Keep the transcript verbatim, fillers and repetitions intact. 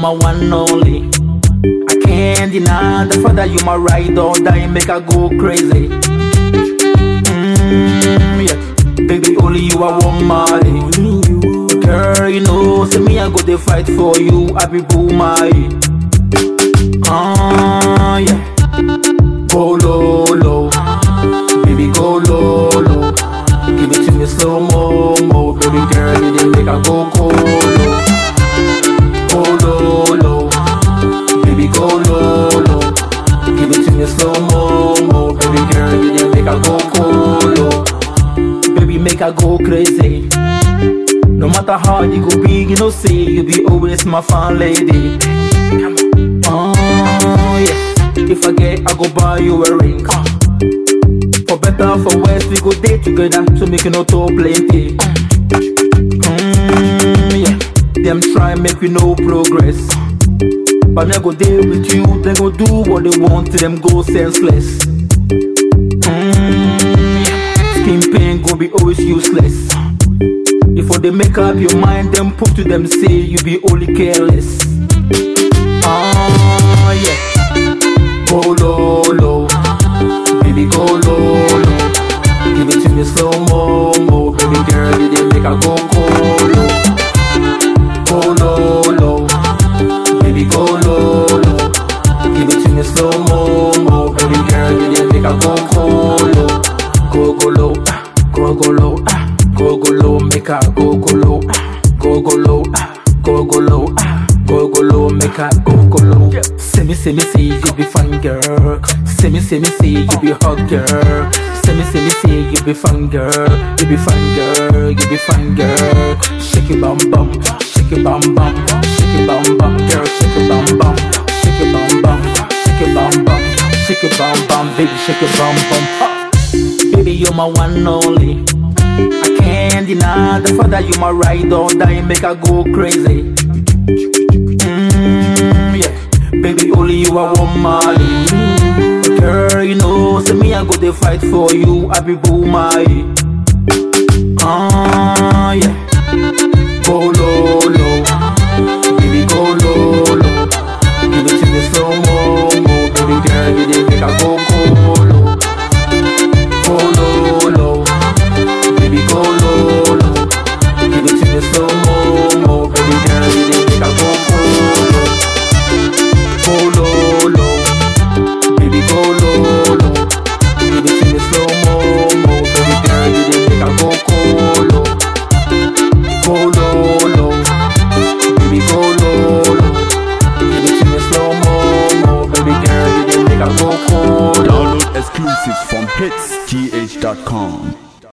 my one and only. I can't deny the fact that you my ride or die, make I go crazy. Mm, yeah, baby, only you I want my girl, you know. Say me I go to fight for you, I be boo my. Ah, uh, yeah. Go low, low, baby, go low, low. Give it to me slow mo, mo, baby girl, you didn't make I go cold, low. Go low, low, baby, go low, low. Give it to me slow mo, mo, baby girl, you didn't make I go cold, low. Baby, make I go crazy. No matter how you go big, you know, say you be always my fun lady. Oh yeah. If I get, I go buy you a ring. uh. For better, for worse, we go date together to make you no to plenty. mm, Yeah, them try make we no progress, but they go deal with you, they go do what they want till them go senseless. mm, yeah. Skin pain go be always useless. Before they make up your mind, them put to them say you be only careless. Oh yeah. Go low, low, baby, go low, low. Give it to me slow mo, mo, baby girl, you didn't make I go cold, low. Go low, low, baby, go low, low. Give it to me slow mo, mo, baby girl, you didn't make I go cold, low. Go go low, go go low, go go low, make I go go low, go go low, go go low, go go low, make I go go low. Say me, say me, say you be fun girl. Say me, say me, say you be hot girl. Say me, say me, say you be fun girl. You be fun girl, you be fun girl. Shake it bum bum, shake it bum bum, shake it bum bum, girl, shake it bum bum, shake it bum bum, shake it bum bum, shake it bum bum, baby, shake it bum bum. Oh. Baby, you're my one and only. I can't deny the fact that you my ride or die, make I go crazy. Mm, yeah. Baby, only you I want my girl, you know. Say me I go to fight for you, I be boo my. Ah, uh, yeah. Go low, low, baby, go low, low. Give it to me slow mo, mo, baby girl, you didn't make I go cold, low. Go low, low, baby, go low, low. Give it to me slow mo, mo, baby girl, you didn't make I go cold, low. Go low, low, baby, go low, low. Give it to me slow mo, mo, baby girl, you didn't make I go cold, low. Go low, low, baby, go low, low. Give it to me slow mo, mo, baby girl, you didn't make I go cold, low. Download exclusives from hits G H dot com.